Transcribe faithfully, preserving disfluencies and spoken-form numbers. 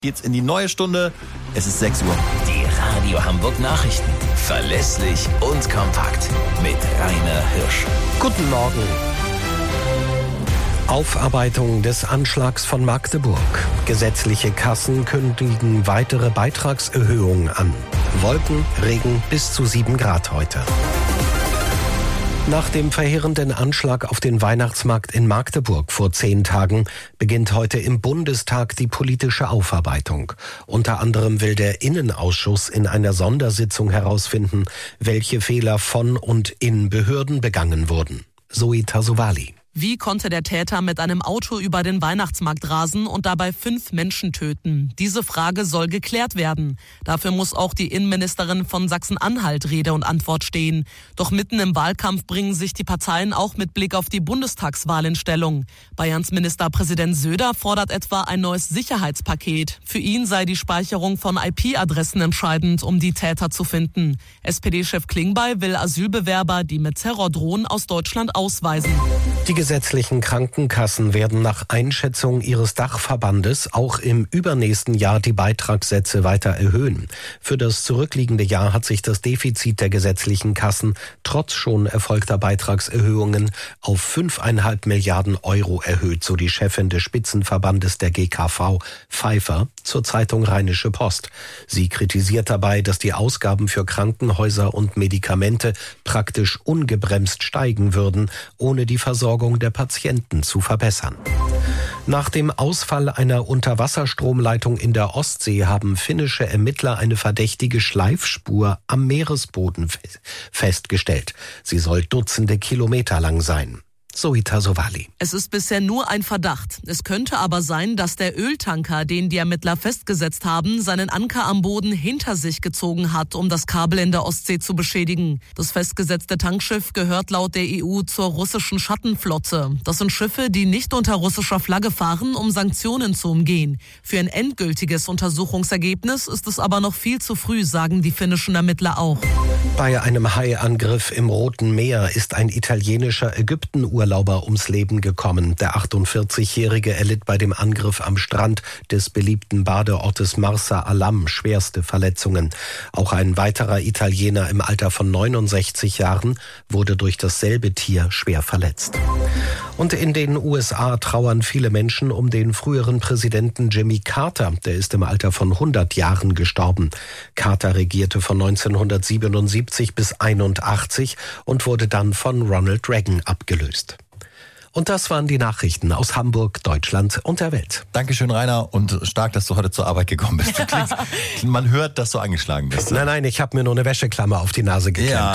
Geht's in die neue Stunde. Es ist sechs Uhr. Die Radio Hamburg Nachrichten. Verlässlich und kompakt. Mit Rainer Hirsch. Guten Morgen. Aufarbeitung des Anschlags von Magdeburg. Gesetzliche Kassen kündigen weitere Beitragserhöhungen an. Wolken, Regen bis zu sieben Grad heute. Nach dem verheerenden Anschlag auf den Weihnachtsmarkt in Magdeburg vor zehn Tagen beginnt heute im Bundestag die politische Aufarbeitung. Unter anderem will der Innenausschuss in einer Sondersitzung herausfinden, welche Fehler von und in Behörden begangen wurden. Zoe Tassovali. Wie konnte der Täter mit einem Auto über den Weihnachtsmarkt rasen und dabei fünf Menschen töten? Diese Frage soll geklärt werden. Dafür muss auch die Innenministerin von Sachsen-Anhalt Rede und Antwort stehen. Doch mitten im Wahlkampf bringen sich die Parteien auch mit Blick auf die Bundestagswahl in Stellung. Bayerns Ministerpräsident Söder fordert etwa ein neues Sicherheitspaket. Für ihn sei die Speicherung von I P-Adressen entscheidend, um die Täter zu finden. S P D-Chef Klingbeil will Asylbewerber, die mit Terror drohen, aus Deutschland ausweisen. Die gesetzlichen Krankenkassen werden nach Einschätzung ihres Dachverbandes auch im übernächsten Jahr die Beitragssätze weiter erhöhen. Für das zurückliegende Jahr hat sich das Defizit der gesetzlichen Kassen trotz schon erfolgter Beitragserhöhungen auf fünfeinhalb Milliarden Euro erhöht, so die Chefin des Spitzenverbandes der G K V, Pfeiffer, zur Zeitung Rheinische Post. Sie kritisiert dabei, dass die Ausgaben für Krankenhäuser und Medikamente praktisch ungebremst steigen würden, ohne die Versorgung der Patienten zu verbessern. Nach dem Ausfall einer Unterwasserstromleitung in der Ostsee haben finnische Ermittler eine verdächtige Schleifspur am Meeresboden festgestellt. Sie soll Dutzende Kilometer lang sein. Zoe Tassovali. Es ist bisher nur ein Verdacht. Es könnte aber sein, dass der Öltanker, den die Ermittler festgesetzt haben, seinen Anker am Boden hinter sich gezogen hat, um das Kabel in der Ostsee zu beschädigen. Das festgesetzte Tankschiff gehört laut der E U zur russischen Schattenflotte. Das sind Schiffe, die nicht unter russischer Flagge fahren, um Sanktionen zu umgehen. Für ein endgültiges Untersuchungsergebnis ist es aber noch viel zu früh, sagen die finnischen Ermittler auch. Bei einem Haiangriff im Roten Meer ist ein italienischer Ägyptenurlauber ums Leben gekommen. Der achtundvierzigjährige erlitt bei dem Angriff am Strand des beliebten Badeortes Marsa Alam schwerste Verletzungen. Auch ein weiterer Italiener im Alter von neunundsechzig Jahren wurde durch dasselbe Tier schwer verletzt. Und in den U S A trauern viele Menschen um den früheren Präsidenten Jimmy Carter. Der ist im Alter von hundert Jahren gestorben. Carter regierte von neunzehnhundertsiebenundsiebzig bis einundachtzig und wurde dann von Ronald Reagan abgelöst. Und das waren die Nachrichten aus Hamburg, Deutschland und der Welt. Dankeschön, Rainer, und stark, dass du heute zur Arbeit gekommen bist. Du klingst, man hört, dass du angeschlagen bist. Nein, nein, ich habe mir nur eine Wäscheklammer auf die Nase geklemmt. Ja.